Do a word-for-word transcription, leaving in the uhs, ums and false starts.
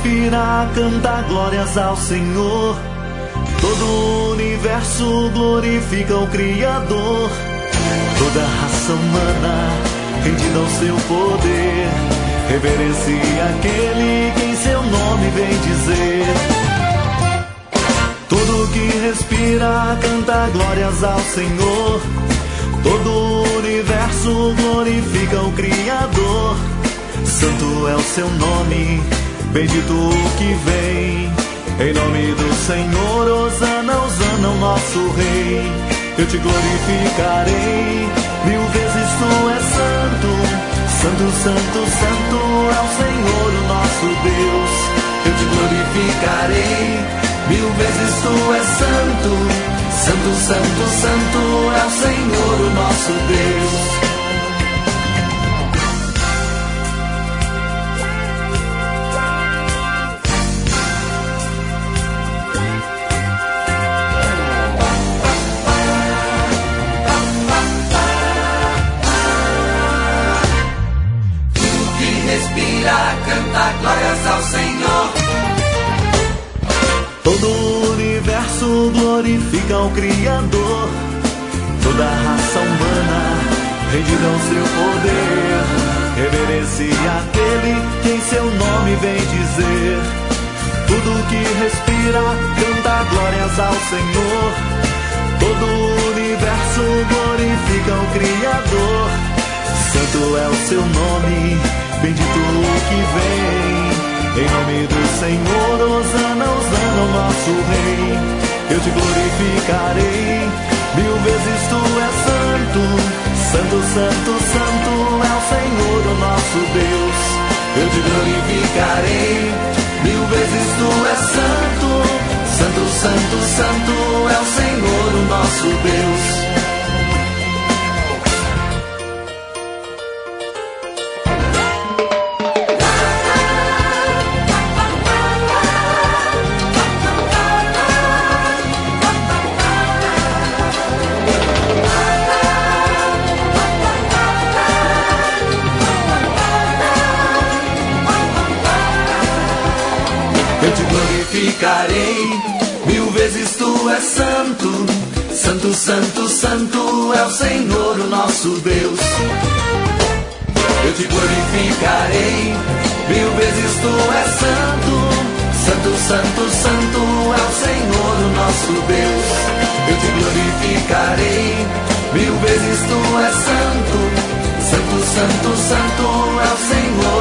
respira canta glórias ao Senhor. Todo o universo glorifica o Criador. Toda a raça humana rendida ao seu poder, reverencia aquele que em seu nome vem dizer. Tudo que respira canta glórias ao Senhor. Todo o universo glorifica o Criador. Santo é o seu nome, bendito o que vem. Em nome do Senhor, Hosana, Hosana, o nosso Rei. Eu te glorificarei, mil vezes tu és santo. Santo, santo, santo é o Senhor, o nosso Deus. Eu te glorificarei, mil vezes tu és santo. Santo, santo, santo é o Senhor, o nosso Deus. Canta glórias ao Senhor. Todo o universo glorifica o Criador. Toda a raça humana rendida ao seu poder, reverencia aquele que em seu nome vem dizer. Tudo que respira canta glórias ao Senhor. Todo o universo glorifica o Criador. Santo é o seu nome, bendito o que vem. Em nome do Senhor, Hosana, Hosana, o nosso Rei. Eu te glorificarei, mil vezes tu és santo. Santo, santo, santo é o Senhor, o nosso Deus. Eu te glorificarei, mil vezes tu és santo. Santo, santo, santo é o Senhor, o nosso Deus. Eu te glorificarei, mil vezes tu és santo. Santo, santo, santo é o Senhor, o nosso Deus. Eu te glorificarei, mil vezes tu és santo. Santo, santo, santo é o Senhor, o nosso Deus. Eu te glorificarei, mil vezes tu és santo. Santo, santo, santo é o Senhor,